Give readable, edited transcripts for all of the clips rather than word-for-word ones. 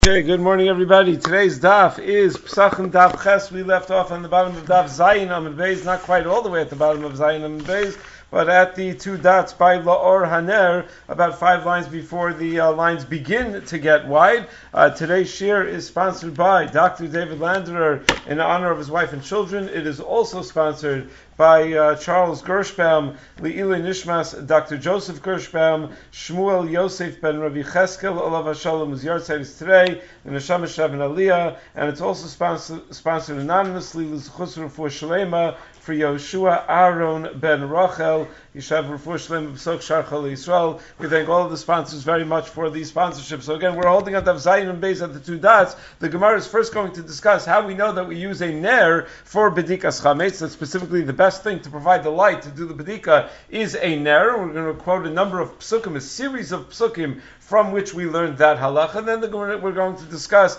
Okay, good morning everybody. Today's daf is Psachim Daf Ches. We left off on the bottom of Daf Zayin Amud Beis, not quite all the way at the bottom of Zayin Amud Beis, but at the two dots by La'or Haner, about 5 lines before the lines begin to get wide. Today's shir is sponsored by Dr. David Landerer in honor of his wife and children. It is also sponsored by Charles Gershbaum, Le'ilei Nishmas, Dr. Joseph Gershbaum, Shmuel Yosef ben Rabbi Cheskel, Olav HaShalom, whose yahrzeit is today, and Neshama Shev and Aliyah, and it's also sponsored anonymously, L'Zchus Refuah Shalema, for Yoshua Aaron ben Rachel, Yishav Refuah Shalema B'Sok Shar Chol Yisrael. We thank all of the sponsors very much for these sponsorships. So again, we're holding on Daf Zayin and Beis at the two dots. The Gemara is first going to discuss how we know that we use a ner for B'dikas Chametz, that specifically the best thing to provide the light to do the B'dika is a ner. We're going to quote a number of psukim, a series of psukim from which we learned that halacha, and then we're going to discuss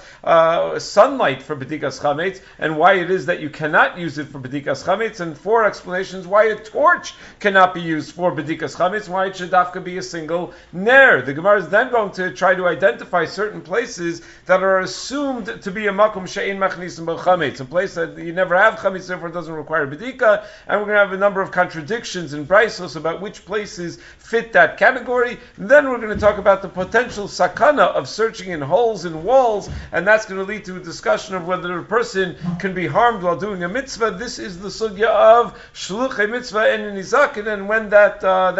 sunlight for B'dikas Chametz and why it is that you cannot use it for B'dikas Chametz, and 4 explanations why a torch cannot be used for B'dikas Chametz, why it should dafka be a single ner. The Gemara is then going to try to identify certain places that are assumed to be a makom she'ein machnisim bo chametz, a place that you never have chametz, therefore it doesn't require B'dika, and we're going to have a number of contradictions in Braisos about which places fit that category. And then we're going to talk about the potential sakana of searching in holes in walls, and that's going to lead to a discussion of whether a person can be harmed while doing a mitzvah. This is the sugya of shluchei mitzvah and nizakin, and when that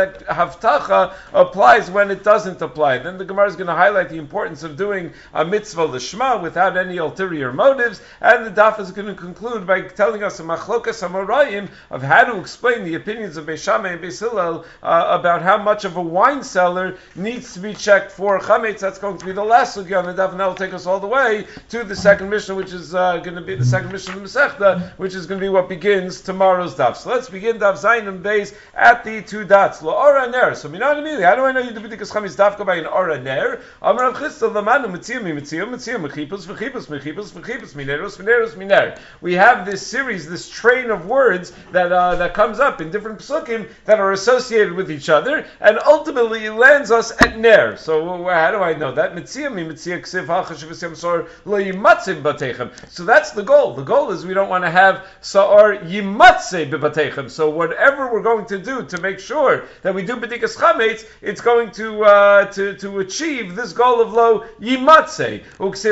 havtacha applies, when it doesn't apply. Then the Gemara is going to highlight the importance of doing a mitzvah lishma without any ulterior motives, and the daf is going to conclude by telling us a machlokas hamarayim of how to explain the opinions of Beis Shammai and Beis Hillel about how much of a wine cellar needs to be checked for chametz. That's going to be the last sugya on the daf, and that will take us all the way to the second mission, which is going to be the second mission of the Masechta, which is going to be what begins tomorrow's daf. So let's begin daf Zayin and Beis at the two dots. La'ora ner. So immediately, how do I know you do b'dikas chametz dafka by an ora ner? Amar Rav Chisda lamanu mitziyah mechipus v'chipus mineros. We have this series, this train of words that comes up in different psukim that are associated with each other, and ultimately it lands us at ner. So how do I know that? So that's the goal. The goal is we don't want to have sa'ar yimatze b'batechem. So whatever we're going to do to make sure that we do b'dikas chametz, it's going to achieve this goal of lo yimatze.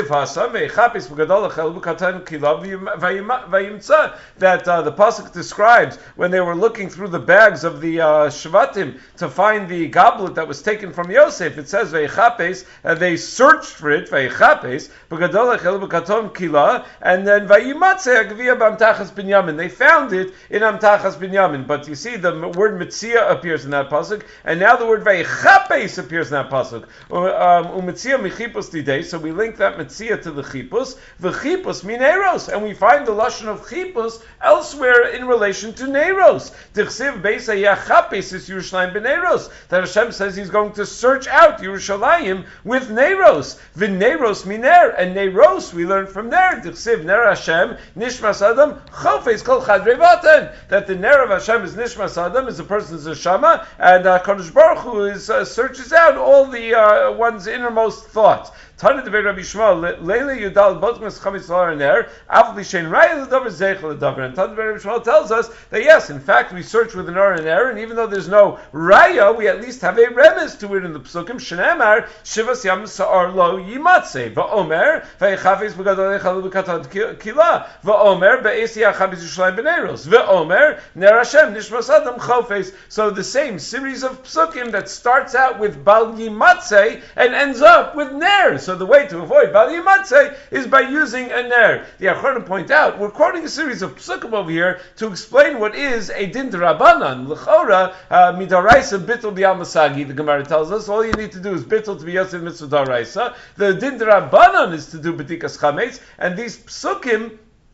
That the pasuk describes when they were looking through the bags of the shvatim to find the goblet that was taken from Yosef. It says veichapes, and they searched for it veichapes b'gadol echel b'katon kila, and then vayimatze agvia b'amtachas binyamin. They found it in amtachas binyamin. But you see, the word mitzia appears in that pasuk, and now the word veichapes appears in that pasuk. Umitzia michipus didei. So we link that mitzia to the chipus. V'chipus mineros, and we find the lashon of chipus elsewhere in relation to neros. Dichsiv beisa yachapes is Yerushalayim b'neros. That Hashem says He's going to search out Yerushalayim with neros. V'neros miner, and neros we learn from there. Dichsiv ner Hashem nishmas adam chofes kol chadrei vatan. That the ner of Hashem is nishmas adam, is a person's neshama, and Kodesh Baruch Hu is searches out all the one's innermost thoughts. Tana de Rabbi Shmuel, Leila Yudal Botmas Chametz La'or Ner, Avli Shein Raya L'Davar Zeichel L'Davar. And Tana de Rabbi Shmuel tells us that yes, in fact, we search with an or and error, and even though there's no raya, we at least have a remez to it in the psukim. Shneimar Shivas Yam Sa'ar Lo Yimatze Va'omer Va'Yechavez B'Gadol Echal B'Katon Kila Va'omer Be'esi Yachavez Yushalayim B'Neiros Va'omer Ner Hashem Nishmas Adam Chofes. So the same series of psukim that starts out with Bal Yimatze and ends up with Ner. So the way to avoid Bal Yimatze is by using a ner. The Achronim point out, we're quoting a series of psukim over here to explain what is a din d'Rabbanan. L'chora, midaraisa bittul b'yal masagi, the Gemara tells us. All you need to do is bittul to be yosef mitzvah d'Oraisa. The din d'Rabbanan is to do b'dikas chametz, and these psukim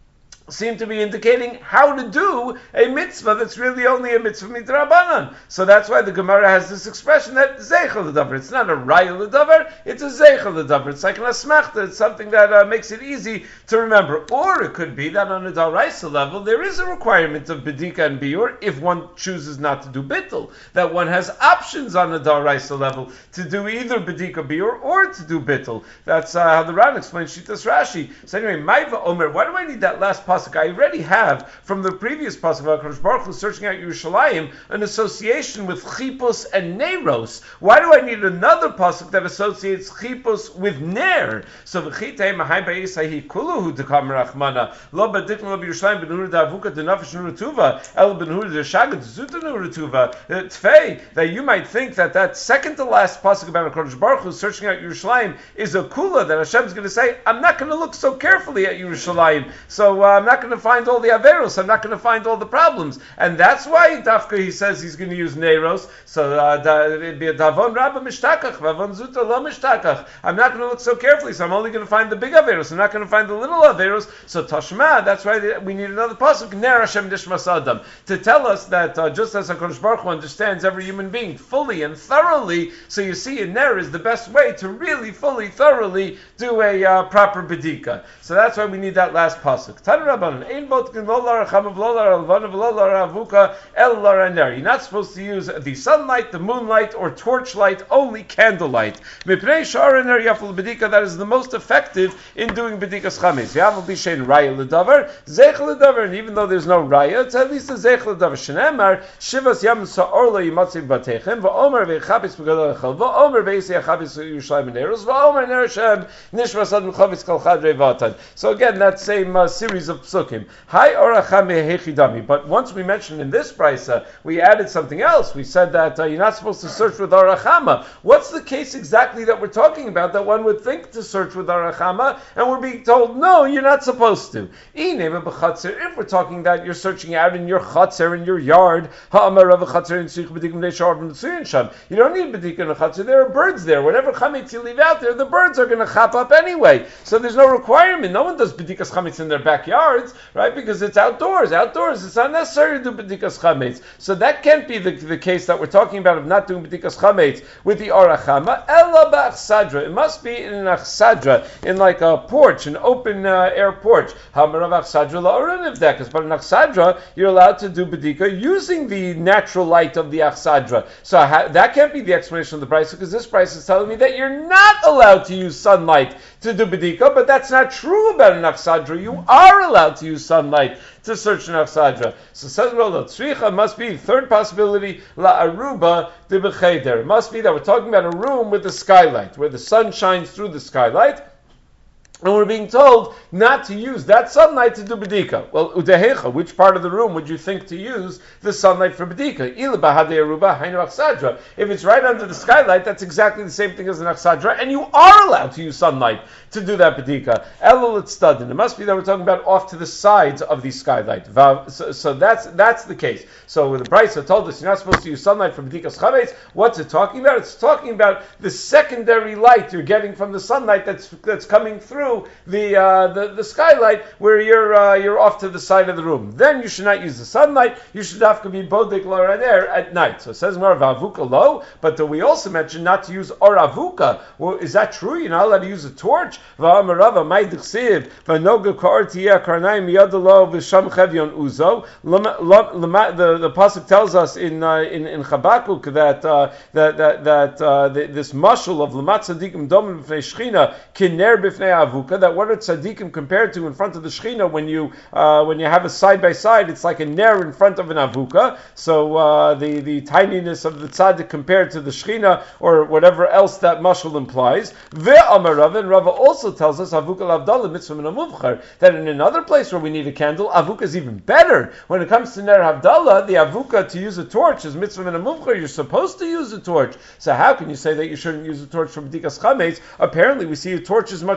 seem to be indicating how to do a mitzvah that's really only a mitzvah midrabanan. So that's why the Gemara has this expression that zeichel l'davar. It's not a raya l'davar, it's a zeichel l'davar. It's like an asmachta. It's something that makes it easy to remember. Or it could be that on a daraisa level there is a requirement of bedika and biur if one chooses not to do bittul. That one has options on a daraisa level to do either bedika biur or to do bittul. That's how the Ran explains Shitas Rashi. So anyway, Maiva Omer, why do I need that last pasuk? I already have from the previous pasuk about HaKadosh Baruch Hu searching out Yerushalayim an association with chipus and neros. Why do I need another pasuk that associates chipus with ner? So v'chitei mahai ba'yisahi kuluhu dekam rachmana lo b'dikn lo b'Yerushalayim b'nur da'avuka d'nafesh nurutuva el b'nur d'shagat zuta nurutuva tfei, that you might think that second to last pasuk about HaKadosh Baruch Hu searching out Yerushalayim is a kula that Hashem's going to say, I'm not going to look so carefully at Yerushalayim, so I'm not going to find all the averos, I'm not going to find all the problems, and that's why Dafka he says he's going to use neros. So it'd be a davon rabba mishtakach, davon zuta lo mishtakach. I'm not going to look so carefully, so I'm only going to find the big averos. I'm not going to find the little averos. So Tashma, that's why we need another pasuk, ner Hashem nishmas adam, to tell us that just as HaKadosh Baruch Hu understands every human being fully and thoroughly, so you see, a ner is the best way to really fully, thoroughly do a proper bedika. So that's why we need that last pasuk. You're not supposed to use the sunlight, the moonlight, or torchlight, only candlelight. That is the most effective in doing bedikas chametz. And even though there's no raya, it's at least a zeich l'davar. Shenemar shivas yam sa'or lo yimatziv batechem va'omer ve'chapis b'gadol va'omer ve'yisei achapis Yerushalayim neros va'omer ner Hashem nishmas ad m'chavis kol chadrei v'atan. So again, that same series of psukim. Hi oracham hechidami. But once we mentioned in this brisa, we added something else. We said that you're not supposed to search with arachama. What's the case exactly that we're talking about that one would think to search with arachama, and we're being told, no, you're not supposed to? If we're talking that you're searching out in your chatzer, in your yard, you don't need bedika in a chatzer. There are birds there. Whatever chametz you leave out there, the birds are going to chop up anyway. So there's no requirement. No one does bedikas chametz in their backyards, right? Because it's outdoors. Outdoors, it's not necessary to do bedikas chametz. So that can't be the case that we're talking about of not doing bedikas chametz with the arachama. Ella ba'achsadra. It must be in an achsadra, in like a porch, an open air porch. But in achsadra, you're allowed to do bedika using the natural light of the achsadra. So that can't be the explanation of the brisa, because this brisa is telling me that you're not allowed to use sunlight to do bedika, but that's not true about an achsadra. You are allowed to use sunlight to search an achsadra. So says, well, the tzricha must be, third possibility, la aruba de b'cheder. It must be that we're talking about a room with a skylight, where the sun shines through the skylight, and we're being told not to use that sunlight to do bedika. Well, udehecha, which part of the room would you think to use the sunlight for bedika? If it's right under the skylight, that's exactly the same thing as an achsadra, and you are allowed to use sunlight to do that bedika. It must be that we're talking about off to the sides of the skylight. So that's the case. So the Brisa told us you're not supposed to use sunlight for bedikas chametz. What's it talking about? It's talking about the secondary light you're getting from the sunlight that's coming through the skylight, where you're off to the side of the room. Then you should not use the sunlight. You should have to be bodek l'oraner at night. So it says more avuka lo, but we also mentioned not to use oravuka. Well, is that true? You're not allowed to use a torch. The pasuk tells us in Chabakuk that this mashal of Lamat Tzadikim Domim B'fnei Shechina Kiner B'fnei Avuka, that what are tzaddikim compared to in front of the Shechina when you have a side by side, it's like a ner in front of an avuka. So the tininess of the tzaddik compared to the Shechina, or whatever else that mashal implies. Ve'amar Rava, and Rava also tells us avuka l'avdala mitzvah min hamuvchar, that in another place where we need a candle, avuka is even better. When it comes to ner havdalah, the avuka to use a torch is mitzvah min hamuvchar. You're supposed to use a torch. So how can you say that you shouldn't use a torch for b'dikas chametz? Apparently, we see a torch is much stronger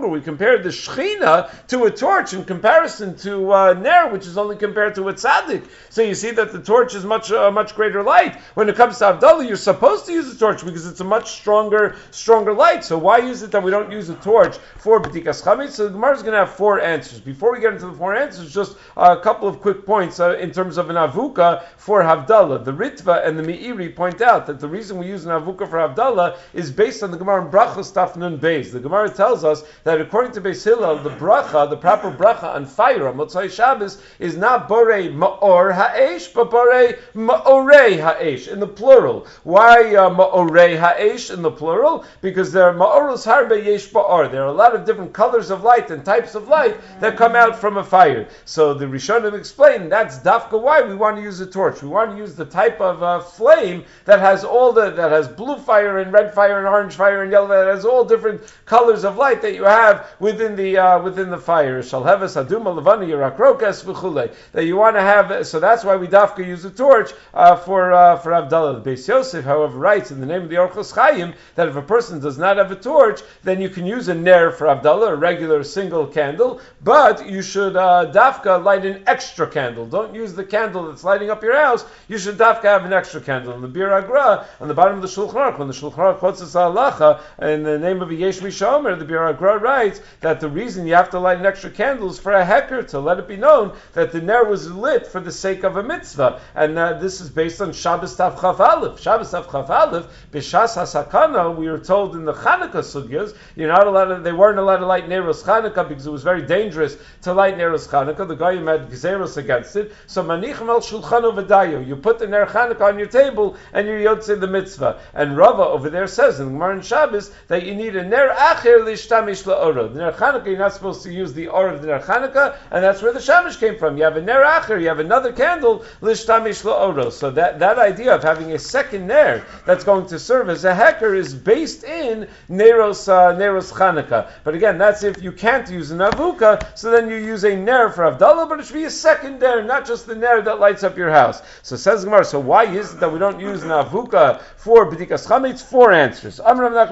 we compared the Shechina to a torch in comparison to Ner, which is only compared to a tzaddik. So you see that the torch is much greater light. When it comes to Havdalah, you're supposed to use a torch because it's a much stronger light. So why use it that we don't use a torch for B'dikas Chametz? So the Gemara is going to have 4 answers. Before we get into the 4 answers, just a couple of quick points in terms of an avuka for Havdalah. The Ritva and the Meiri point out that the reason we use an avuka for Havdalah is based on the Gemara in Brachos Taf Nun Beis. The Gemara tells us that according to Beis Hillel, the bracha, the proper bracha on fire on Motzai Shabbos, is not borei ma'or ha'esh, but borei ma'orei ha'esh in the plural. Why ma'orei ha'esh in the plural? Because there are ma'oros harbe yesh ba'or. There are a lot of different colors of light and types of light that come out from a fire. So the Rishonim explain that's dafka why we want to use a torch. We want to use the type of flame that has that has blue fire and red fire and orange fire and yellow, that has all different colors of light that you have within the fire. Shalheves aduma levani yirakrokas v'chulei. That you want to have. So that's why we dafka use a torch for Havdalah. The Beis Yosef, however, writes in the name of the Orchos Chaim that if a person does not have a torch, then you can use a ner for Havdalah, a regular single candle, but you should dafka light an extra candle. Don't use the candle that's lighting up your house. You should dafka have an extra candle. In the Bir Agra, on the bottom of the Shulchan Aruch, when the Shulchan Aruch quotes this halacha in the name of Yesh Mishomer, the Bir Agra writes that the reason you have to light an extra candle is for a heker, to let it be known that the ner was lit for the sake of a mitzvah. And this is based on Shabbos Tav Chaf Aleph. Shabbos Tav Chaf Aleph, B'shas HaSakana, we were told in the Chanukah sugyas, they weren't allowed to light Neros Chanukah because it was very dangerous to light Neros Chanukah. The Goyim had Gzeros against it. So Manichem El Shulchanu V'dayo, you put the Ner Chanukah on your table and you yotzei the mitzvah. And Rava over there says in the Gemara in Shabbos that you need a Ner Acher Lishtamish La'oro. The Ner Chanukah, you're not supposed to use the or of the Ner Chanukah, and that's where the Shamish came from. You have a Ner Acher, you have another candle, Lishtamish La'oro. So that idea of having a second Ner that's going to serve as a heker is based in Neros Chanukah. But again, that's if you can't use an avuka, so then you use a ner for Havdalah, but it should be a second ner, not just the ner that lights up your house. So says Gemara, so why is it that we don't use an avuka for B'dikas Chametz? 4 answers.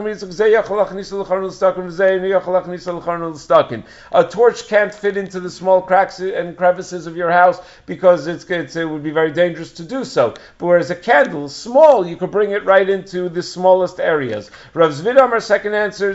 A torch can't fit into the small cracks and crevices of your house because it would be very dangerous to do so. But whereas a candle is small, you could bring it right into the smallest areas. Rav Zvidam, our second answer,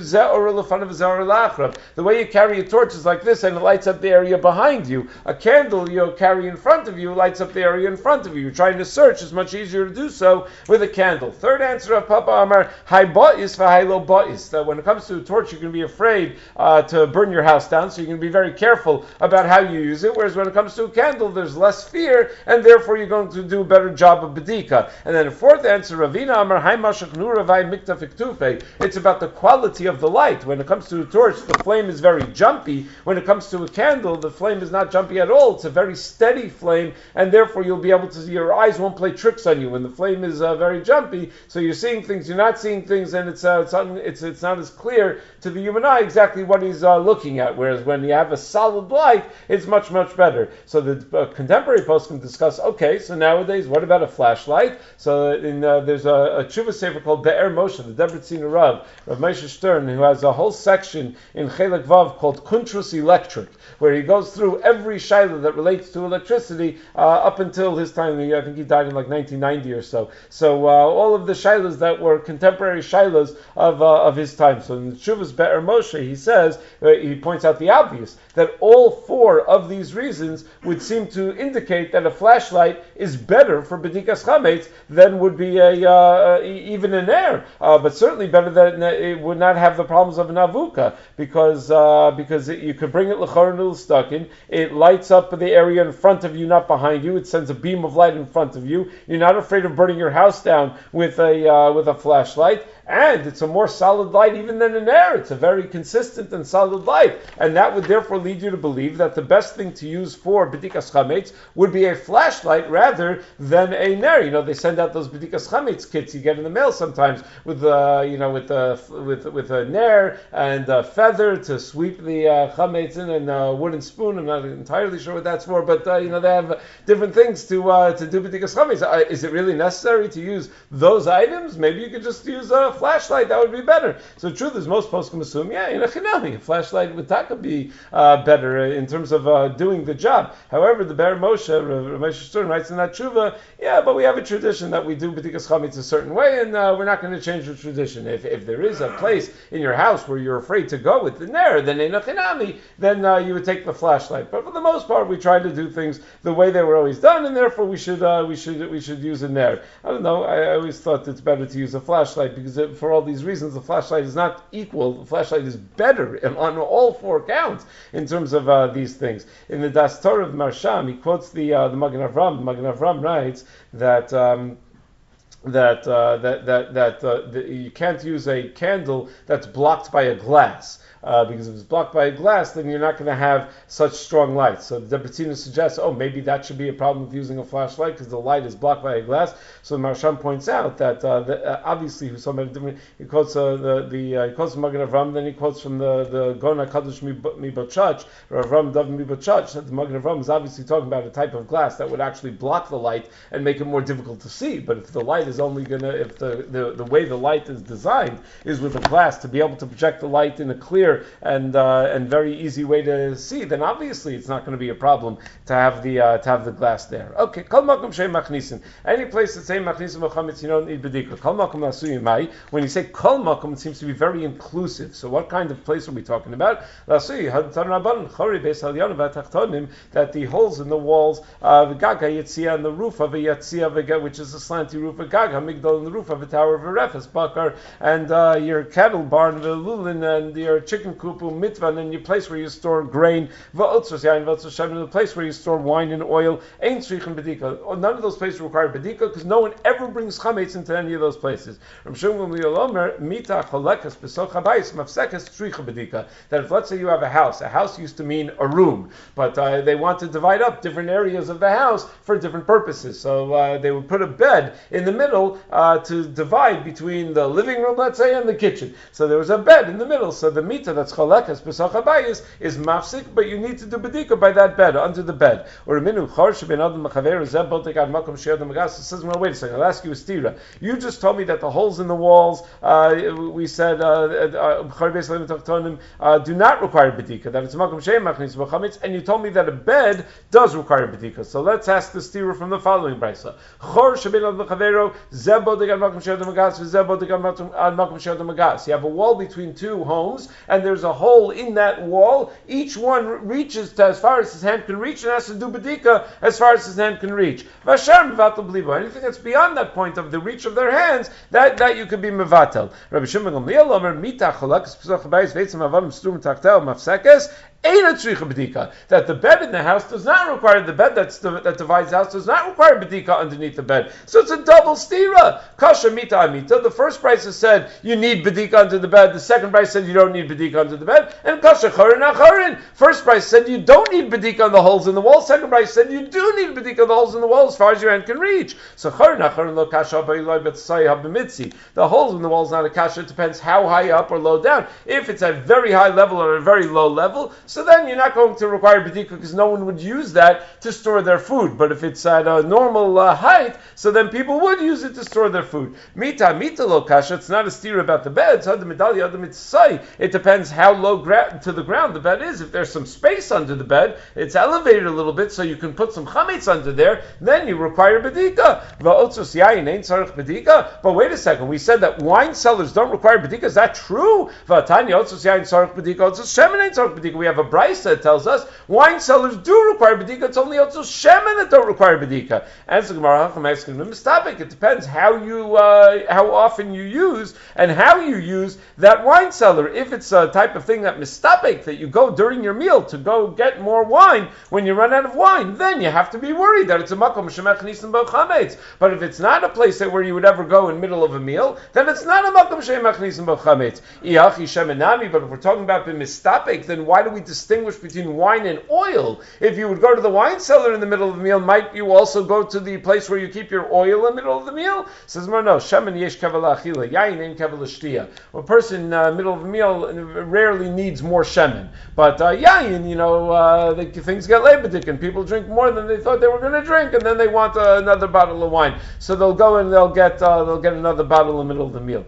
the way you carry a torch is like this, and it lights up the area behind you. A candle you carry in front of you lights up the area in front of you. You're trying to search, it's much easier to do so with a candle. Third answer of Papa Amar, hay ba'is v'hay lo ba'is. That when it comes to a torch, you're going to be afraid to burn your house down, so you're going to be very careful about how you use it. Whereas when it comes to a candle, there's less fear, and therefore you're going to do a better job of bedika. And then the fourth answer, Ravina Amar, hay mashach nura v'hay mikta fiktufe. It's about the quality of the light. When it comes to a torch, the flame is very jumpy. When it comes to a candle, the flame is not jumpy at all. It's a very steady flame, and therefore you'll be able to see, your eyes won't play tricks on you when the flame is very jumpy. So you're seeing things, you're not seeing things, and it's not as clear to the human eye exactly what he's looking at. Whereas when you have a solid light, it's much, much better. So the contemporary posts can discuss, okay, so nowadays, what about a flashlight? So there's a tshuva sefer called Be'er Moshe, the Debretziner Rav Moshe Stern, who has a whole section in Chelek Vav called Kuntrus Electric, where he goes through every shaila that relates to electricity up until his time. I think he died in like 1990 or so. So all of the shailas that were contemporary shailas of his time. So in the Tshuvas Be'er Moshe, he says, he points out the obvious, that all 4 of these reasons would seem to indicate that a flashlight is better for B'dikas Chametz than would be even an air, but certainly better than it would not have the problems of an avuka, because you could bring it l'chornul stuck in. It lights up the area in front of you, not behind you. It sends a beam of light in front of you. You're not afraid of burning your house down with a flashlight. And it's a more solid light even than an air. It's a very consistent and solid light. And that would therefore lead you to believe that the best thing to use for B'dikas Chametz would be a flashlight rather than a ner. They send out those B'dikas Chametz kits you get in the mail sometimes with a ner and a feather to sweep the Chametz in, and a wooden spoon. I'm not entirely sure what that's for, but they have different things to do B'dikas Chametz. Is it really necessary to use those items? Maybe you could just use a flashlight, that would be better. So the truth is, most poskim assume, in a A flashlight would be better in terms of doing the job. However, the Ber Moshe, Moshe Stern writes in that tshuva, but we have a tradition that we do b'dikas chametz a certain way, and we're not going to change the tradition. If there is a place in your house where you're afraid to go with the ner, then you would take the flashlight. But for the most part, we try to do things the way they were always done, and therefore we should use a ner. I don't know. I always thought it's better to use a flashlight because for all these reasons, the flashlight is not equal. The flashlight is better on all four counts in terms of these things. In the Das Torah of Marsham, he quotes the Magen Avram. The Magen Avram writes that you can't use a candle that's blocked by a glass. Because if it's blocked by a glass, then you're not going to have such strong light. So the Debretzina suggests, maybe that should be a problem with using a flashlight because the light is blocked by a glass. So the Marsham points out that obviously he quotes he quotes from Magen Avram, then he quotes from the Gon HaKadosh Mibochach, or Avram Dav Mibochach, that the Magen Avram is obviously talking about a type of glass that would actually block the light and make it more difficult to see. But if the light is only if the way the light is designed is with a glass to be able to project the light in a clear and very easy way to see, then obviously it's not going to be a problem to have the glass there. Okay, kol makom shei machnisin. Any place that say machnisin v'chametz, you don't need bedika. Kol makom lasuyim mai. When you say kol makom, it seems to be very inclusive. So what kind of place are we talking about? Lasui hadtan rabban chori beis halyon v'tachtonim, that the holes in the walls, v'gaga yitzia, and the roof of a yatzia, which is a slanty roof, a gaga migdal, in the roof of a tower of a refes bakar, and your cattle barn v'lulin, and your chicken kupu mitvan, and your place where you store grain, the place where you store wine and oil, ain't tzrichen bedika. None of those places require bedika because no one ever brings chametz into any of those places. That if, let's say, you have a house used to mean a room, but they want to divide up different areas of the house for different purposes. So they would put a bed in the middle to divide between the living room, let's say, and the kitchen. So there was a bed in the middle. So the mita that's chalekas b'sach habayis is mafsik, but you need to do bedika by that bed, under the bed. Or a minu chor sheben adam machaver zeb botek ad makom she'adam magas. Says, well, wait a second, I'll ask you a stira. You just told me that the holes in the walls, we said, do not require bedika, that it's makom she'em machnis v'chametz, and you told me that a bed does require bedika. So let's ask the stira from the following brisa. Chor sheben adam machaver zeb botek ad makom she'adam magas v'zeb botek ad makom she'adam magas. You have a wall between two homes, and there's a hole in that wall. Each one reaches to as far as his hand can reach and has to do bedika as far as his hand can reach. Anything that's beyond that point of the reach of their hands, that you could be mevatel. Rabbi Shimon Gamliel Omer mitach cholakes pesach bayis veitzim avalim strum taktel mafsekes. That the bed in the house does not require, the bed that divides the house does not require bedika underneath the bed. So it's a double stira. Kasha mita amita. The first price said you need bedika under the bed. The second price said you don't need bedika under the bed. And kasha charin acharin. First price said you don't need bedika on the holes in the wall. Second price said you do need bedika on the holes in the wall as far as your hand can reach. So charin acharin lo kasha ba'iloi betzai habimitzi. The holes in the wall is not a kasha. It depends how high up or low down. If it's at a very high level or a very low level, so then you're not going to require bedika because no one would use that to store their food. But if it's at a normal height, so then people would use it to store their food. Mita lo kasha. It's not a steer about the bed. It depends how low to the ground the bed is. If there's some space under the bed, it's elevated a little bit, so you can put some chametz under there. Then you require bedika. But wait a second. We said that wine cellars don't require bedika. Is that true? We have a brice that tells us wine cellars do require bedika. It's only also shemen that don't require bedika. And so Gemara asking them, it depends how often you use and how you use that wine cellar. If it's a type of thing that mistapek, that you go during your meal to go get more wine when you run out of wine, then you have to be worried that it's a makom shemech nisim bo chametz. But if it's not a place where you would ever go in the middle of a meal, then it's not a makom shemech nisim bo chametz. Iachi shemenami. But if we're talking about the mistapek, then why do we distinguish between wine and oil. If you would go to the wine cellar in the middle of the meal, might you also go to the place where you keep your oil in the middle of the meal? Says no, shemen yesh kavel achila, yayin ein kavel shtiya. A person in the middle of a meal rarely needs more shemen, but yayin, things get lebedik and people drink more than they thought they were going to drink, and then they want another bottle of wine, so they'll go and they'll get another bottle in the middle of the meal.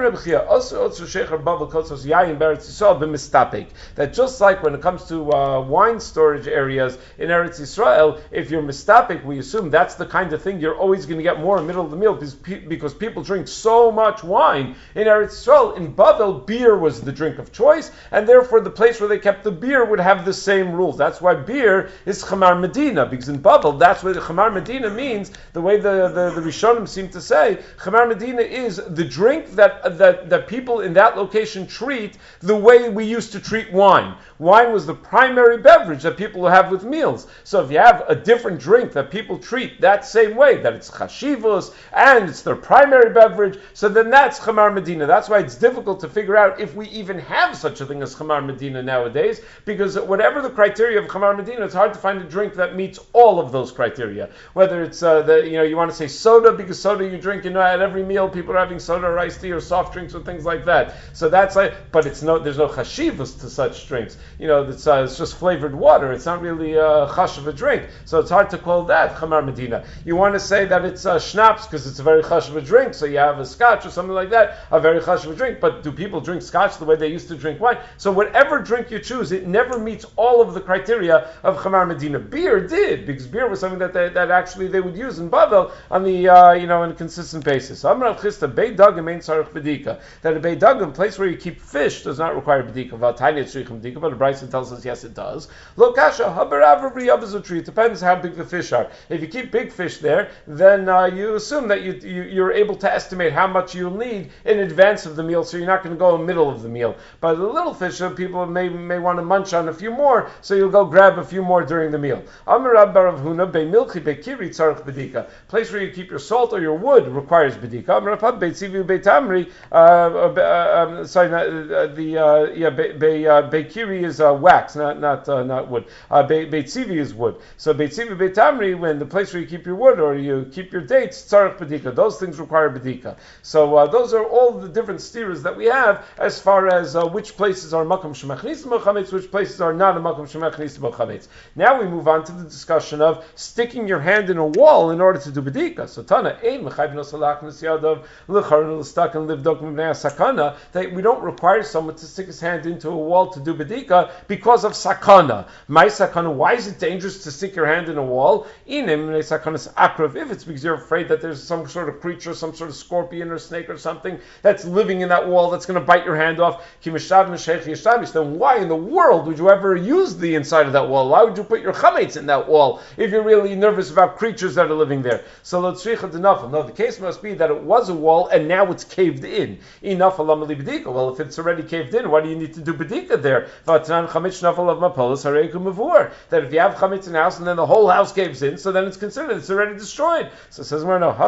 That just like when it comes to wine storage areas in Eretz Yisrael, if you're mistapik, we assume that's the kind of thing you're always going to get more in the middle of the meal because people drink so much wine in Eretz Yisrael. In Bavel, beer was the drink of choice, and therefore the place where they kept the beer would have the same rules. That's why beer is Chamar Medina, because in Bavel, that's what Chamar Medina means. The way the Rishonim seem to say, Chamar Medina is the drink that people in that location treat the way we used to treat wine. Wine was the primary beverage that people have with meals. So if you have a different drink that people treat that same way, that it's chashivos and it's their primary beverage, so then that's Chamar Medina. That's why it's difficult to figure out if we even have such a thing as Chamar Medina nowadays, because whatever the criteria of Chamar Medina, it's hard to find a drink that meets all of those criteria. Whether it's you want to say soda, because soda you drink, at every meal people are having soda or iced tea or soft drinks or things like that. So that's but there's no chashivos to such drinks. It's just flavored water. It's not really a chash of a drink. So it's hard to call that Chamar Medina. You want to say that it's schnapps because it's a very chash of a drink. So you have a scotch or something like that, a very chash of a drink. But do people drink scotch the way they used to drink wine? So whatever drink you choose, it never meets all of the criteria of Chamar Medina. Beer did, because beer was something that actually they would use in Bavel on the on a consistent basis. So Amar Chisda Bei Dagim Ein Tzarich Bedika. That a Bei Dagim, place where you keep fish, does not require bedika. V'atanya tzrichim bedika, but the Bryson tells us yes, it does. Lo kasha habarav b'yabazutri. It depends how big the fish are. If you keep big fish there, then you assume that you're able to estimate how much you'll need in advance of the meal, so you're not going to go in the middle of the meal. But the little fish, people may want to munch on a few more, so you'll go grab a few more during the meal. Amar Rab Barav Huna Bei Milchi Bei Kiri Tzarich bedika. Place where you keep your salt or your wood requires bedika. Amar Rab Bei Tzivi Bei Tamri. Beikiri is wax, not wood. Beitzivi is wood. So Beitzivi Beitamri, when the place where you keep your wood or you keep your dates, tzarech bedika. Those things require bedika. So those are all the different steers that we have as far as which places are makom shemachnis mochametz, which places are not a makom shemachnis mochametz. Now we move on to the discussion of sticking your hand in a wall in order to do bedika. So Tana ein mechayv nosalach nisyadav lecharn l'stak and livdok mibnei sakana, that we don't require someone to stick his hand into a wall to do bedika because of sakana. My sakana, why is it dangerous to stick your hand in a wall? Inim sakana's akrav, if it's because you're afraid that there's some sort of creature, some sort of scorpion or snake or something that's living in that wall that's going to bite your hand off. Then why in the world would you ever use the inside of that wall? Why would you put your chametz in that wall if you're really nervous about creatures that are living there? So no, the case must be that it was a wall and now it's caved in. Well, if it's already caved in, why do you need to do bedika there? That if you have chametz in the house and then the whole house caves in, so then it's considered it's already destroyed. So it says over there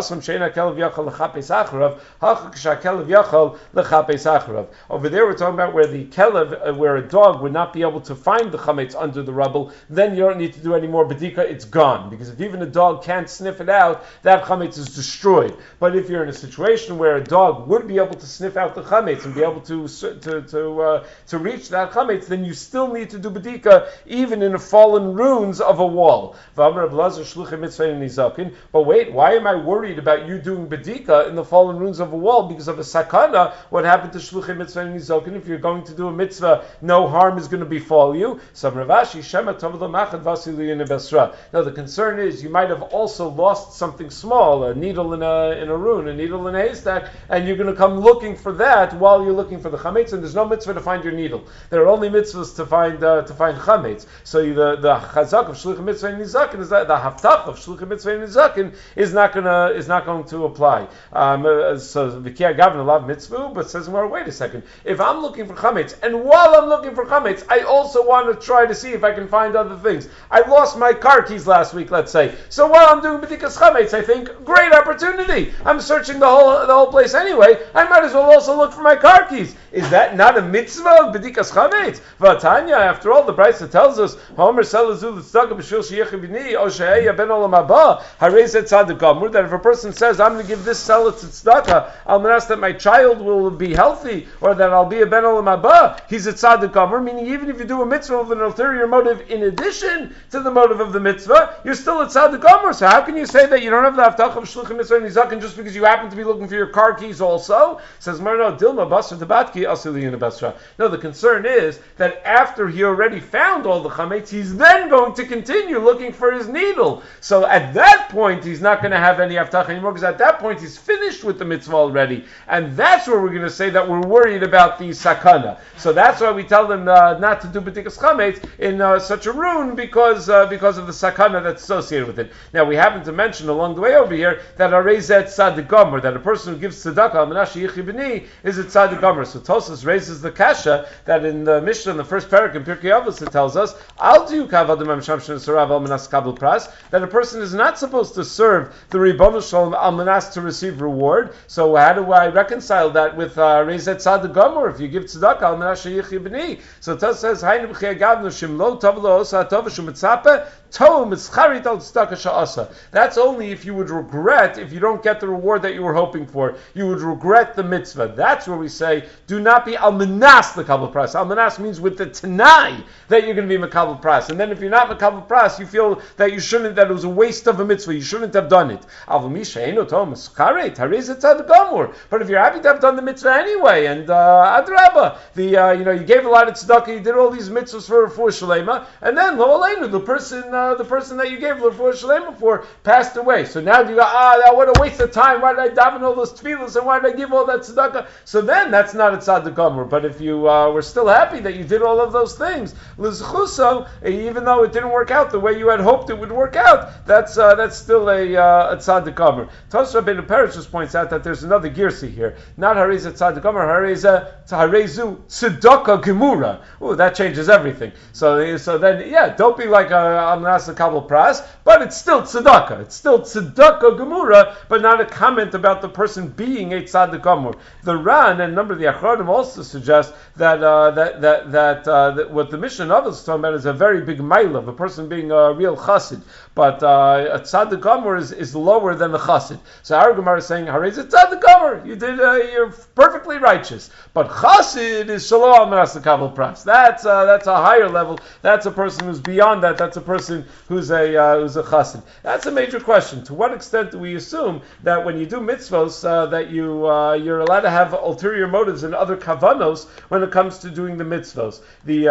we're talking about where the kelev, where a dog would not be able to find the chametz under the rubble, then you don't need to do any more bedika, it's gone. Because if even a dog can't sniff it out, that chametz is destroyed. But if you're in a situation where a dog would be able to sniff out the chametz and be able to reach that chametz, then you still need to do bedika even in the fallen ruins of a wall. But wait, why am I worried about you doing bedika in the fallen ruins of a wall? Because of a sakana, what happened to shluchim mitzvah and nizokin? If you're going to do a mitzvah, no harm is going to befall you. Now the concern is you might have also lost something small, a needle in a rune, a needle in a haystack, and you're going to come looking for that while you're looking for the chametz, and there's no mitzvah to find your needle. There are only mitzvahs to find chametz. So the chazak of shluchim mitzvah and nizakin is that the haftach of shluchim mitzvah and nizakin is not going to apply. So v'kia gavna lav mitzvah, but says more. Wait a second. If I'm looking for chametz, and while I'm looking for chametz, I also want to try to see if I can find other things. I lost my car keys last week, let's say. So while I'm doing b'dikas chametz, I think great opportunity. I'm searching the whole place anyway. I might as well also look for my car keys. Is that not a mitzvah of b'dikas chametz? Vatanya, after all, the Brisa tells us, Homer Selazul Tzedakah B'Shil Sheyechi B'ni O She'eya Ben Olam Haba Harei Zeh Tzaddik Gamur, that if a person says, I'm going to give this seller to tzedakah, I'll ask that my child will be healthy, or that I'll be a Ben Olam Haba, he's a tzaddik gamur, meaning even if you do a mitzvah with an ulterior motive in addition to the motive of the mitzvah, you're still a tzaddik gamur. So how can you say that you don't have the Avtach of Shluchim Mitzvah and Nizakin just because you happen to be looking for your car keys also? Says Marno, Dilma Basra Tabatki Asiliyana Basra. No, the concern is that after he already found all the chametz, he's then going to continue looking for his needle. So at that point, he's not going to have any Avtach anymore, because at that point, he's finished with the mitzvah already. And that's where we're going to say that we're worried about the sakana. So that's why we tell them not to do b'tikas chametz in such a rune, because of the sakana that's associated with it. Now we happen to mention along the way over here that arezet tzaddik gomer, that a person who gives tzedakah al menash yichi b'ni is a tzaddik gomer. So Tosfos raises the kasha that in the Mishnah in the first parak in Pirkei Avos it tells us al diu kavadam misham shenasarav al menas kabel pras, that a person is not supposed to serve the Ribono Shalom al menas to receive reward. So how do I reconcile that with rezet tzaddik gomer? If you give tzedakah al menash yichi b'ni, so Tosfos says haynu b'chei gavnu shimlo tav lo osa tov shumitzape. That's only if you would regret, if you don't get the reward that you were hoping for, you would regret the mitzvah. That's where we say, do not be almanas the kabel pras. Almanas means with the tanai that you're going to be makabel pras. And then if you're not makabel pras, you feel that you shouldn't, that it was a waste of a mitzvah, you shouldn't have done it. But if you're happy to have done the mitzvah anyway, and adrabah, you gave a lot of tzedakah, you did all these mitzvahs for shalema, and then lo aleinu, the person that you gave L'Refuah Shalema for passed away. So now you go, what a waste of time. Why did I daven all those tefillas, and why did I give all that tzedakah? So then that's not a tzaddik gomer. But if you were still happy that you did all of those things, l'zchuso, even though it didn't work out the way you had hoped it would work out, that's still a tzaddik gomer. Tosfos Rabbeinu Peretz just points out that there's another girsi here. Not hareza tzaddik gomer, harezu tzedakah gemura. Oh, that changes everything. So then, don't be like a kabel pras, but it's still tzedakah. It's still tzedakah gemura, but not a comment about the person being a tzaddik gomer. The Ran and a number of the Achronim also suggest that what the Mishnah of is talking about is a very big mile of a person being a real chassid. But a tzaddik gomer is lower than the chassid. So our Gemara is saying, "Harei zeh tzaddik gomer. You're perfectly righteous." But chassid is shalom manas kabel pras. That's a higher level. That's a person who's beyond that. That's a person who's a chassid. That's a major question. To what extent do we assume that when you do mitzvos that you're allowed to have ulterior motives and other kavanos when it comes to doing the mitzvos? The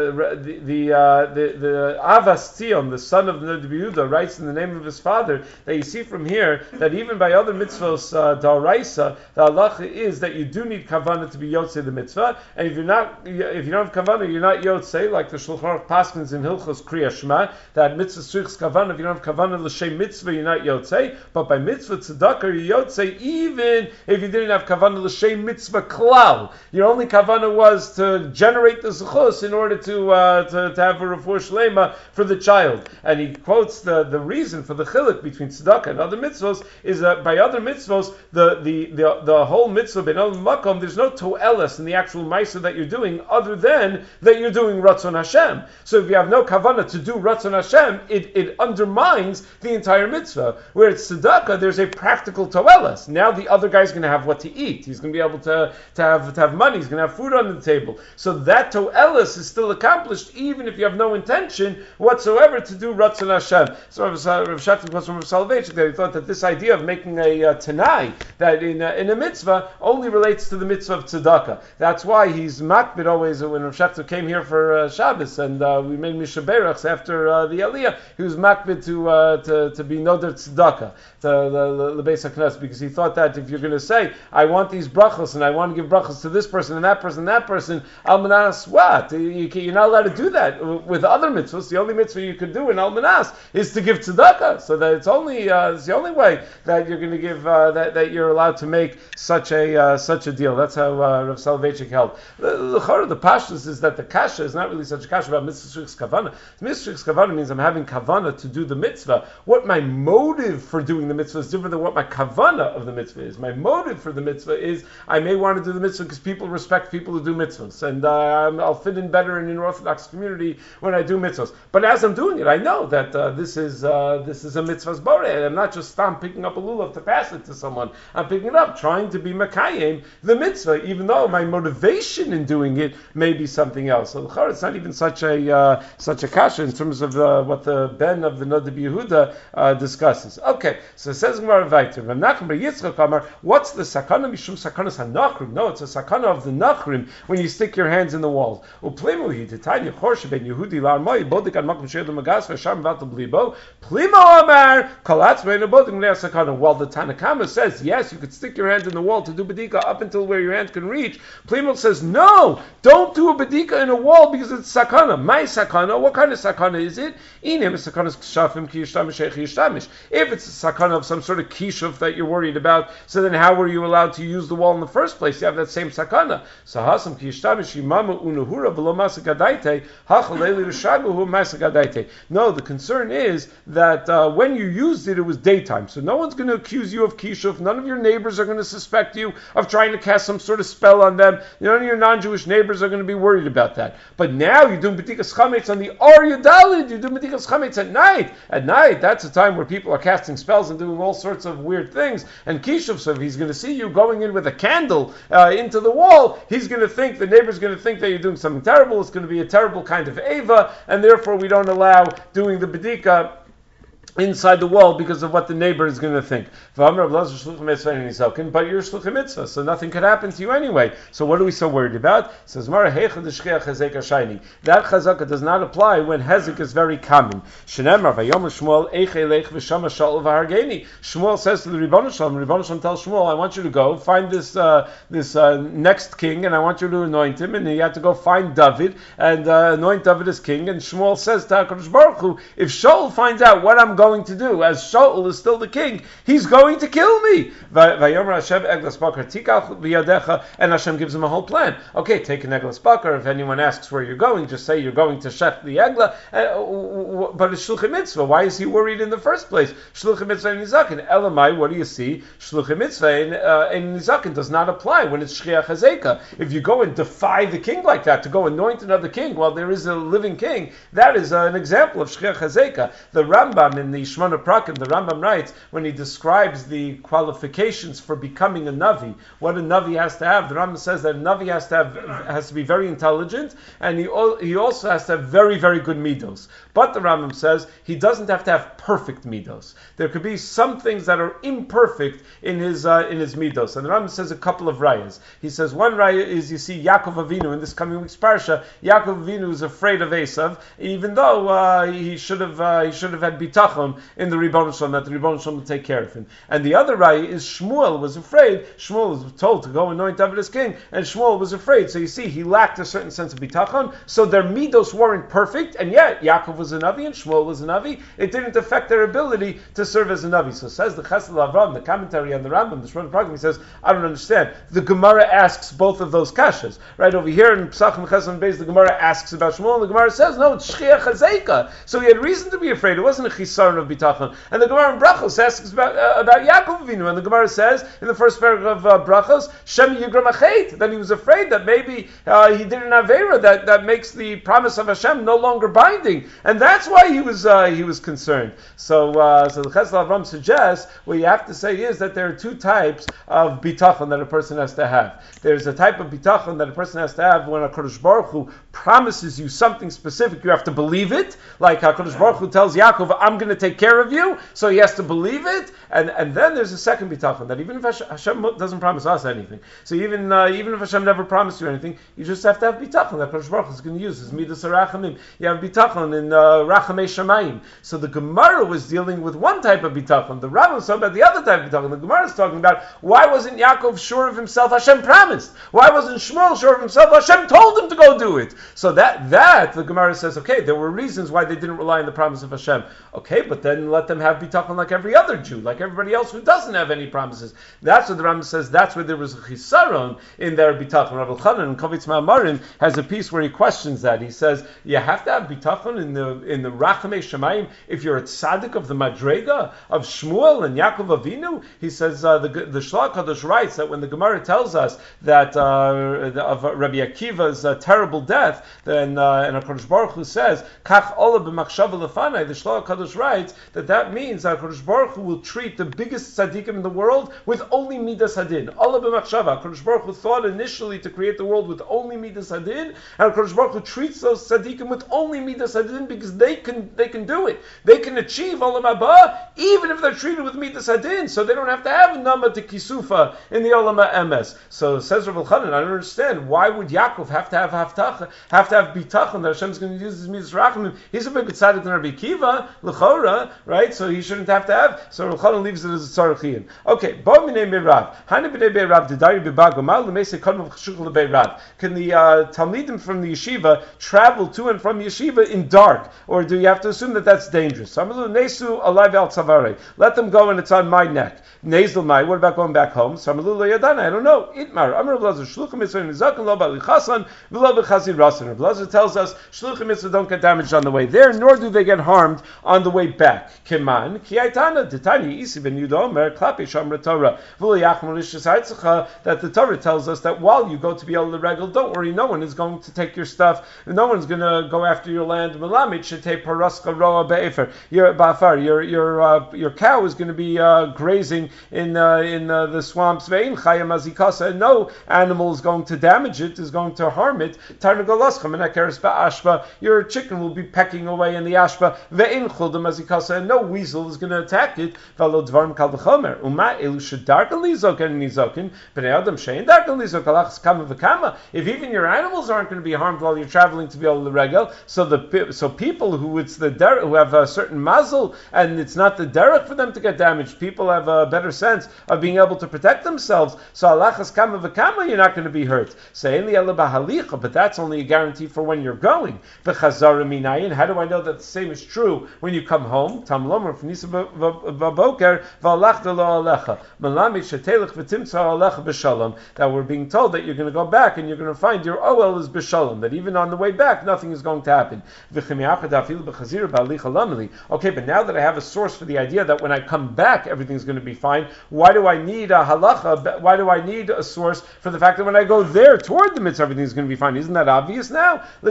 Avas Tzion, the son of Rabbi Yehuda, writes in the name of his father that you see from here that even by other mitzvos d'oraisa, the halacha is that you do need kavanah to be yotzei the mitzvah, and if you don't have kavanah, you're not yotzei, like the Shulchan Aruch paskins in Hilchos Kriya Shema, that mitzvah strichs kavanah, if you don't have kavanah l'shem mitzvah, you're not yotzei, but by mitzvah tzedakah, you're yotzei, even if you didn't have kavanah l'shem mitzvah klal. Your only kavanah was to generate the zechus in order to have a refuah shlema for the child. And he quotes the reason for the chiluk between tzedakah and other mitzvos is that by other mitzvos, the whole mitzvah ben olam makom, there's no to'eles in the actual ma'aseh that you're doing other than that you're doing Ratzon Hashem. So if you have no kavanah to do Ratzon Hashem, it undermines the entire mitzvah. Where it's tzedakah, there's a practical to'eles. Now the other guy's going to have what to eat. He's going to be able to have money. He's going to have food on the table. So that to'eles is still accomplished even if you have no intention whatsoever to do Ratzon Hashem. So Rav Shachar quotes from Rav Soloveitchik that he thought that this idea of making a tanai that in a mitzvah only relates to the mitzvah of tzedakah. That's why he's makbid always. When Rav Shachar came here for Shabbos and we made Misha Berachs after the Aliyah, he was makbid to be noder tzedakah to the Beis HaKnesset, because he thought that if you're going to say I want these brachos and I want to give brachos to this person and that person and that person, almanas what? You're not allowed to do that with other mitzvahs. The only mitzvah you could do in almanas is to give tzedakah. So that it's the only way that you're going to give that you're allowed to make such a deal. That's how Rav Soloveitchik held. The pashtus is that the kasha is not really such a kasha about mitzvah strichs kavanah. Mitzvah strichs kavanah means I'm having kavana to do the mitzvah. What my motive for doing the mitzvah is different than what my kavana of the mitzvah is. My motive for the mitzvah is I may want to do the mitzvah because people respect people who do mitzvahs, and I'll fit in better in an Orthodox community when I do mitzvahs. But as I'm doing it, I know that this is a mitzvah's borei. I'm not just picking up a lulav to pass it to someone. I'm picking it up, trying to be makayim the mitzvah, even though my motivation in doing it may be something else. So it's not even such a kasha in terms of what the Ben of the Noda Yehuda discusses. Okay, so it says Gemara Vayter, Rav Nachman bar Yitzchak Amar, what's the sakana mishum sakanas hanachrim? No, it's a sakana of the nachrim when you stick your hands in the walls. Uplimo hi titanya chorshe ben Yehudi larmoi bodik ad makom she'ed magas v'sham vatal blibo. Plimo Amar kalatz reina bodik ne'er sakana. While the Tanakama says yes, you could stick your hand in the wall to do bedika up until where your hand can reach, Plimo says no, don't do a bedika in a wall because it's sakana. My sakana, what kind of sakana is it? If it's a sakana of some sort of kishuf that you're worried about, so then how were you allowed to use the wall in the first place? You have that same sakana. No, the concern is that when you used it, it was daytime. So no one's going to accuse you of kishuf. None of your neighbors are going to suspect you of trying to cast some sort of spell on them. None of your non-Jewish neighbors are going to be worried about that. But now you're doing b'tikas chametz on the Or Yudalid, you do b'tikas chametz at night. At night, that's a time where people are casting spells and doing all sorts of weird things. And kishuf, so if he's going to see you going in with a candle into the wall, he's going to think, the neighbor's going to think that you're doing something terrible. It's going to be a terrible kind of ava, and therefore we don't allow doing the b'dika inside the wall because of what the neighbor is going to think. But you're shluchim mitzvah, so nothing could happen to you anyway. So what are we so worried about? It says, that chazaka does not apply when hezek is very common. Shmuel says to the Ribbon Shalom tells Shmuel, I want you to go find this next king, and I want you to anoint him, and you have to go find David and anoint David as king. And Shmuel says to HaKadosh Baruch Hu, if Shaul finds out what I'm going to do, as Shaul is still the king, he's going to kill me. And Hashem gives him a whole plan. Okay, take an eglas bakar. If anyone asks where you're going, just say you're going to shech the egla. But it's shluchim mitzvah. Why is he worried in the first place? Shluchim mitzvah and nizakin. Elamai, what do you see? Shluchim mitzvah and nizakin does not apply when it's shchiach hazeka. If you go and defy the king like that, to go anoint another king while there is a living king, that is an example of shchiach hazeka. The Rambam in the Shmona Prakim, the Rambam writes, when he describes the qualifications for becoming a Navi, what a Navi has to have, the Rambam says that a Navi has to be very intelligent, and he also has to have very, very good midos. But the Rambam says he doesn't have to have perfect midos. There could be some things that are imperfect in his midos. And the Rambam says a couple of rayas. He says one raya is, you see Yaakov Avinu in this coming week's parsha. Yaakov Avinu is afraid of Esav, even though he should have had bitachon in the Ribbon Shalom, that the Ribbon Shalom would take care of him. And the other raya is Shmuel was afraid. Shmuel was told to go anoint David as king, and Shmuel was afraid. So you see, he lacked a certain sense of bitachon. So their midos weren't perfect, and yet Yaakov was a Navi and Shmuel was a Navi. It didn't affect their ability to serve as a Navi. So says the Chesed Avram, the commentary on the Rambam, the Shmona Prakim, he says, I don't understand. The Gemara asks both of those kashas. Right over here in Pesachim Chesed Beis, the Gemara asks about Shmuel, and the Gemara says, no, it's Shchiach Hazeka. So he had reason to be afraid. It wasn't a chisaron of bitachon. And the Gemara in Brachos asks about Yaakov Avinu, and the Gemara says in the first paragraph of Brachos, Shem Yigram Achet, that he was afraid that maybe he did an avera that makes the promise of Hashem no longer binding, and that's why he was concerned. So the Chesed Avram suggests what you have to say is that there are two types of bitachon that a person has to have. There's a type of bitachon that a person has to have when HaKadosh Baruch Hu promises you something specific. You have to believe it, like HaKadosh Baruch Hu tells Yaakov, I'm going to take care of you, so he has to believe it. And then there's a second bitachon, that even if Hashem doesn't promise us anything, so even if Hashem never promised you anything, you just have to have bitachon that HaKadosh Baruch Hu is going to use as midas harachamim. You have bitachon in rachamei shamayim. So the Gemara was dealing with one type of bitachon. The Rambam was talking about the other type of bitachon. The Gemara is talking about, why wasn't Yaakov sure of himself? Hashem promised. Why wasn't Shmuel sure of himself? Hashem told him to go do it. So that the Gemara says, okay, there were reasons why they didn't rely on the promise of Hashem. Okay, Okay, but then let them have bitachon like every other Jew, like everybody else who doesn't have any promises. That's what the Rambam says. That's where there was a chisaron in their bitachon. Rav Elchanan and Kovitz Ma'amarim has a piece where he questions that. He says you have to have bitachon in the Rachamei Shemayim if you're a tzaddik of the Madrega of Shmuel and Yaakov Avinu. He says the Shlach Kadosh writes that when the Gemara tells us that of Rabbi Akiva's terrible death, then and HaKadosh Baruch Hu says Kach Ola b'machshava lefanai. The Shlach Kadosh writes that means that HaKadosh Baruch Hu will treat the biggest tzaddikim in the world with only midas hadin. Ola b'machshava. HaKadosh Baruch Hu thought initially to create the world with only midas hadin, and HaKadosh Baruch Hu treats those tzaddikim with only midas hadin because they can do it. They can achieve olam haba even if they're treated with midas hadin, so they don't have to have nama to kisufa in the olam ha'emes. So says Rav Elchanan, I don't understand why would Yaakov have to have haftacha, have to have bitachon that Hashem is going to use his midas rachamim. He's a big tzaddik than Rabbi Akiva, l'chora, right? So he shouldn't have to have. So Rav Elchanan leaves it as a tzarchiyin. Okay, bo minei meirav, hani b'nei beirav didari b'bagomal l'meisei kodem v'chashukah l'beirav. Can the talmidim from the yeshiva travel to and from yeshiva in dark, or do you have to assume that that's dangerous? Nesu alive al tzavare. Let them go and it's on my neck. Nezel mai. What about going back home? I don't know. Itmar. Amar Rav Lazar shluchim mitzvah nizaken lo b'lichasan v'lo b'chazir rasan. Rav Lazar tells us shluchim mitzvah don't get damaged on the way there, nor do they get harmed on the way back. Keman ki aitana titani isi ben yudomer klapi shamra Torah v'lo yachmor ishas that the Torah tells us that while you go to be able to regal, don't worry, no one is going to take your stuff, no one's going to go after your land. Melamid shetei parascha roa be'efer. Your cow is going to be grazing in the swamps. Ve'in chayim azikasa, and no animal is going to damage it, is going to harm it. Tarnagoloschem and akeres ba'ashba. Your chicken will be pecking away in the ashba. Ve'in chuldem azikasa, and no weasel is going to attack it. V'lo dvarim kal v'chomer. Uma elu shedarkan lizoken nizoken. B'nei adam shein darkan lizok alachas kama v'kama. If even your animals aren't going to be harmed while you're traveling to be able to regel, so people who it's the derech, who have a certain mazel, and it's not the derech for them to get damaged. People have a better sense of being able to protect themselves. So alachas kama v'kama, you're not going to be hurt. Say li ela bahalicha, but that's only a guarantee for when you're going. V'chazara minayin. How do I know that the same is true when you come home? Tam lomer fnisa v'boker v'alachta lo alecha malami shetelech v'timtza alecha b'shalom. That we're being told that you're going to go back and you're going to find your oel is b'shalom. That even on the way back, nothing is going to happen. Okay, but now that I have a source for the idea that when I come back everything's going to be fine, why do I need a halacha? Why do I need a source for the fact that when I go there toward the mitzvah everything's going to be fine? Isn't that obvious now? No,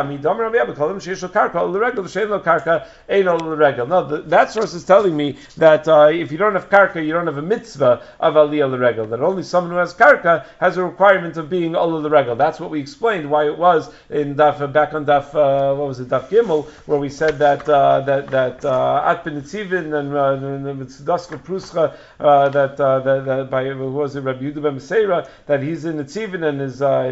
that source is telling me that if you don't have karka, you don't have a mitzvah of aliyah l'regel. That only someone who has karka has a requirement of being aliyah l'regel. That's what we explained why it was in daf back on daf daf Gimel, where we said that at Benitzivin and Mitzudaska Pruscha that by who was it, Rabbi Yehuda ben Meseira, that he's in Nitzivin and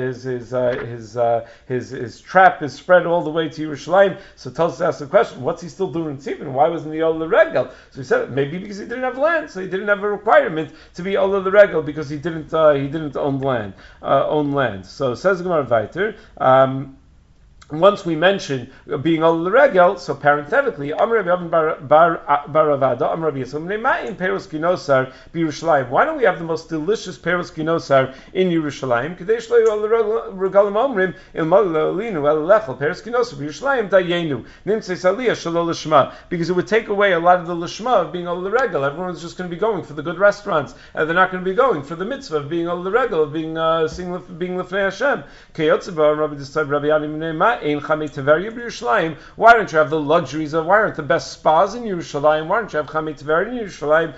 his trap is spread all the way to Yerushalayim. So Tosfos asked the question, what's he still doing in Nitzivin? Why wasn't he Ola Regel? So he said maybe because he didn't have land, so he didn't have a requirement to be Ola Regel because he didn't own land. So says Gemara Vayter. Once we mention being al regel, so parenthetically, Amar Rabbi Yavin bar Ravada, Amar Rabbi Yisrael, Ma'in Peros Ginosar b'Yerushalayim. Why don't we have the most delicious Peros Ginosar in Yerushalayim? Kadesh lo regalim omrim ilmal le'olinu el lechel Peros Ginosar b'Yerushalayim dayenu nimtzei saliyah shelo lishma, because it would take away a lot of the lishma of being al regel. Everyone's just going to be going for the good restaurants, and they're not going to be going for the mitzvah of being al regel, of being lefnei Hashem. Kayotzav Rabbi Distab Rabbi Yanim why don't you have the luxuries of, why aren't the best spas in Yerushalayim? Why don't you have Chamei Tveria in Yerushalayim?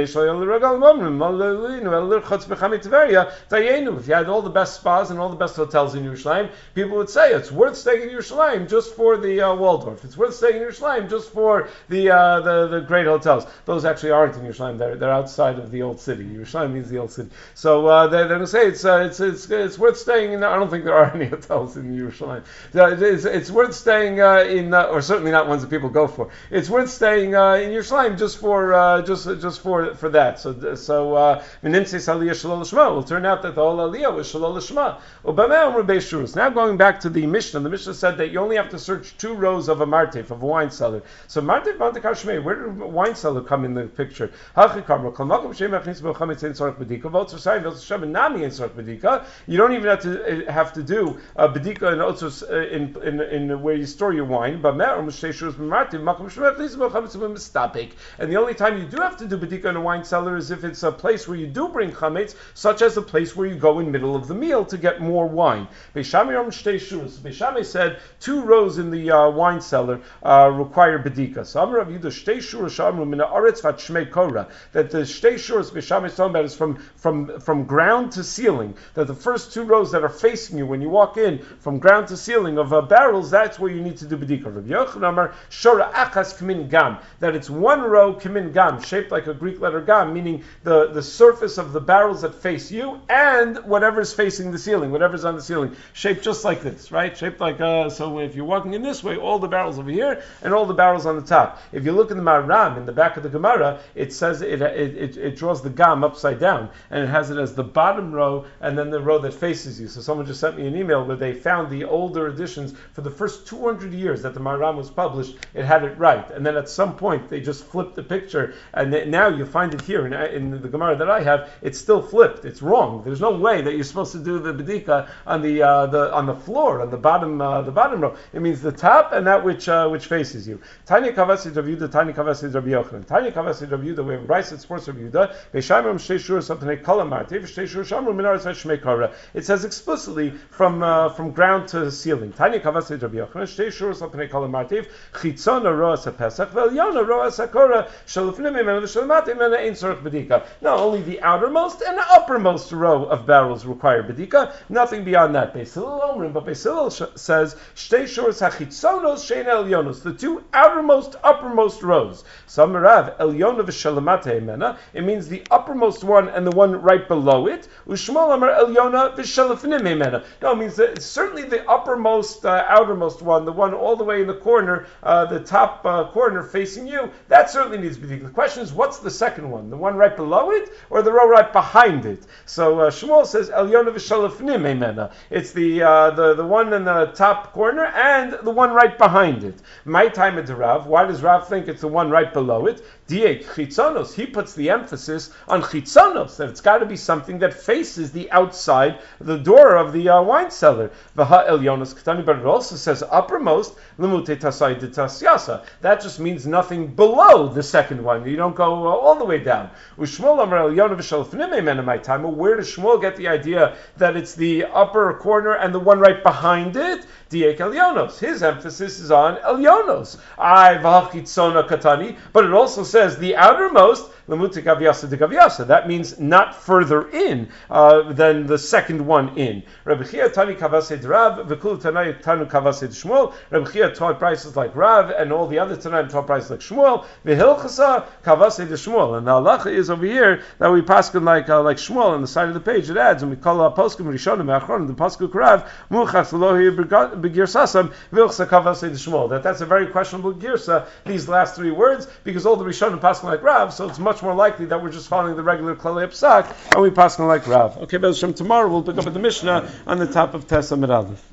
If you had all the best spas and all the best hotels in Yerushalayim, people would say it's worth staying in Yerushalayim just for the Waldorf. It's worth staying in Yerushalayim just for the great hotels. Those actually aren't in Yerushalayim. They're outside of the old city. Yerushalayim means the old city. So they're going to say it's worth staying in. I don't think there are any hotels in Yerushalayim. it's worth staying in, or certainly not ones that people go for. It's worth staying in Yerushalayim just for that. So will turn out that the whole aliyah was shalol lishma. Now going back to the Mishnah said that you only have to search 2 rows of a martef, of a wine cellar. So martef mantekar shmei, where did a wine cellar come in the picture? You don't even have to do a bedika and otzos in where you store your wine. And the only time you do have to do bedika in a wine cellar is if it's a place where you do bring chametz, such as a place where you go in middle of the meal to get more wine. Beishamai said 2 rows in the wine cellar require bedika. So Amar Rav Yehuda shtei shuros shamru min haaretz vat shmei korah, that the shtei shuros Beishamai is talking about is from ground to ceiling. That the first 2 rows that are facing you when you walk in, from ground to ceiling of barrels, that's where you need to do bedika. Rav Yochanan Amar shora achas k'min gam, that it's 1 row k'min gam, shaped like a Greek letter gam, meaning the surface of the barrels that face you and whatever's facing the ceiling, whatever's on the ceiling, shaped just like this, right? Shaped like so if you're walking in this way, all the barrels over here and all the barrels on the top. If you look in the Maram, in the back of the Gemara, it says it draws the gam upside down and it has it as the bottom row and then the row that faces you. So someone just sent me an email where they found the older editions for the first 200 years that the Maram was published. It had it right, and then at some point they just flipped the picture, and now you find it here in the Gemara that I have. It's still flipped. It's wrong. There's no way that you're supposed to do the bedika on the floor, on the bottom row. It means the top and that which faces you. Tanya Kavasid Rav Yehuda, Tanya Kavasid Rav Yochanan. Tanya Kavasid Rav Yehuda, we have Bryce that supports Rav Yehuda. Beishamim shtei shuros something kala martiv, shtei shuros shamru min haaretz vat shmei korah. It says explicitly from ground to ceiling. Tanya Kavasid Rav Yochanan, shtei shuros something kala martiv, chitzona roas haPesach, ve'elyona roas haKorah, shalufnim imenu v'shalmatim imenu ein tzorich bedika. Not only the outermost and the uppermost row of barrels require bedika, nothing beyond that. Beis Hillel Omrim, but Beis Hillel says shtei shuros hachitzonos shein elyonos, the 2 outermost, uppermost rows. Samarav elyona v'shalamate imena. It means the uppermost one and the one right below it. Ushmol amar elyona v'shalafnim imena. No, it means that certainly the uppermost, outermost one, the one all the way in the corner, the top corner facing you, that certainly needs bedika. The question is, what's the second one? The one right below it, or the row right behind it? So Shmuel says elyona v'shalafnim imena. It's the one in the top corner and the one right behind it. My time at Rav. Why does Rav think it's the one right below it? Diek chitzonos. He puts the emphasis on chitzonos, that it's got to be something that faces the outside, the door of the wine cellar. V'ha elyonos katani, but it also says uppermost. Lemute tasai de tasyasa. That just means nothing below the second one. You don't go all the way down. Ushmuel amar elyona v'shalafnim imena. My time. Where does Shmuel get the idea that it's the upper corner and the one right behind it? Diek elyonos. His emphasis is on elyonos. V'hachitzona katani, but it also says the outermost. Lemutik avyasa de gavyasa. That means not further in than the second one in. Rabbi Chia tani kavased Rav, v'kul tanai tanu kavased Shmuel. Rabbi Chia taught prices like Rav, and all the other tanaim taught prices like Shmuel. V'hilchasa kavased Shmuel. And the halacha is over here that we paskin like Shmuel on the side of the page. It adds, and we call poskim rishonim achronim the pasuk Rav muchas lohi begirsasam v'hilchasa kavased Shmuel. That's a very questionable girsa. These last 3 words, because all the rishonim paskin like Rav, so it's much more likely that we're just following the regular Klalei Psak and we pass on like Rav. Okay, Be'ez Hashem, tomorrow we'll pick up at the Mishnah on the top of Tes Amud Aleph.